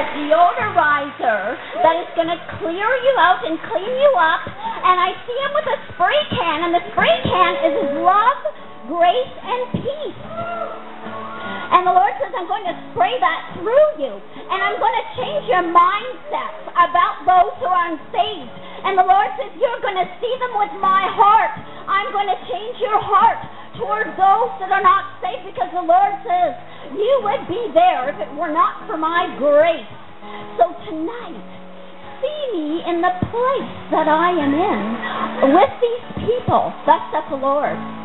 deodorizer that is going to clear you out and clean you up. And I see him with a spray can, and the spray can is love, grace, and peace. And the Lord says, I'm going to spray that through you. And I'm going to change your mindset about those who are unsaved. And the Lord says, you're going to see them with my heart. I'm going to change your heart toward those that are not saved, because the Lord says, you would be there if it were not for my grace. So tonight, see me in the place that I am in with these people. Thus saith the Lord.